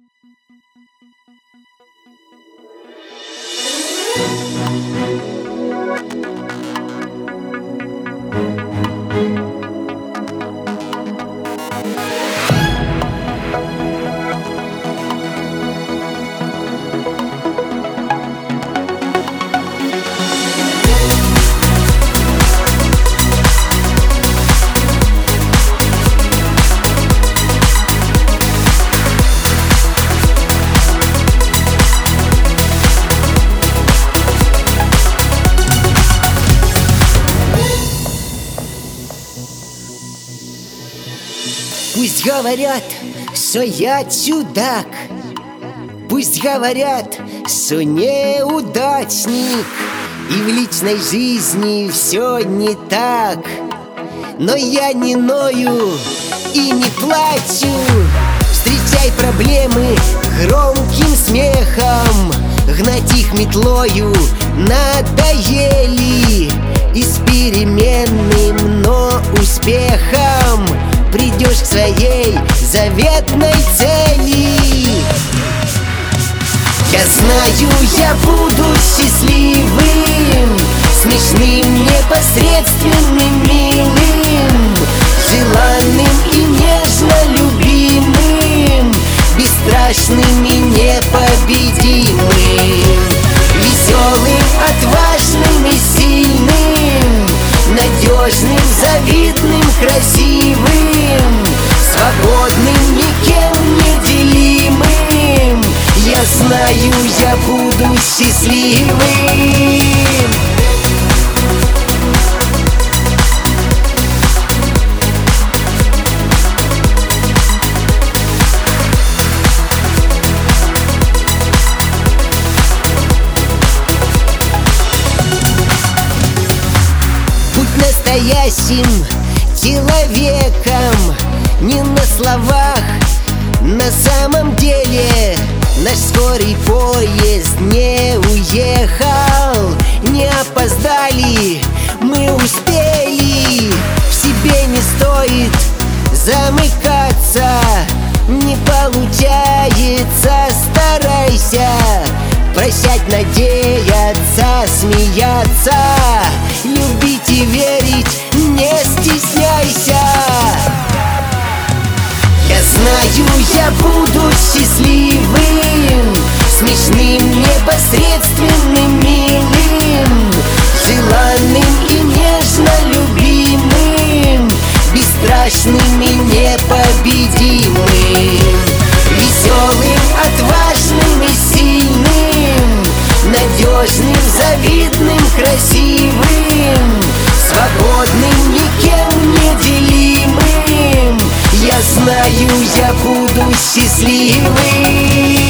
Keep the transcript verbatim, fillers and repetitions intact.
Пусть говорят, что я чудак, пусть говорят, что неудачник, и в личной жизни все не так. Но я не ною и не плачу. Встречай проблемы громким смехом, гнать их метлою надоели. И с переменным, но успехом придешь к своей заветной цели. Я знаю, я буду счастливым, смешным, непосредственным, милым, желанным и нежно любимым, бесстрашным и непобедимым, веселым, отважным и сильным, надежным, завидным, красивым, свободным, никем неделимым. Я знаю, я буду счастливым. Будь настоящим человеком, не на словах, на самом деле. Наш скорый поезд не уехал, не опоздали, мы успели. В себе не стоит замыкаться, не получается, старайся прощать, надеяться, смеяться, любить и верить, не стесняйся. Я знаю, я буду счастливым, смешным, непосредственным, милым, желанным и нежно любимым, бесстрашным и непобедимым, веселым, отважным и сильным, надежным, завидным, красивым, свободным, никем неделимым. Я знаю, я буду счастливым.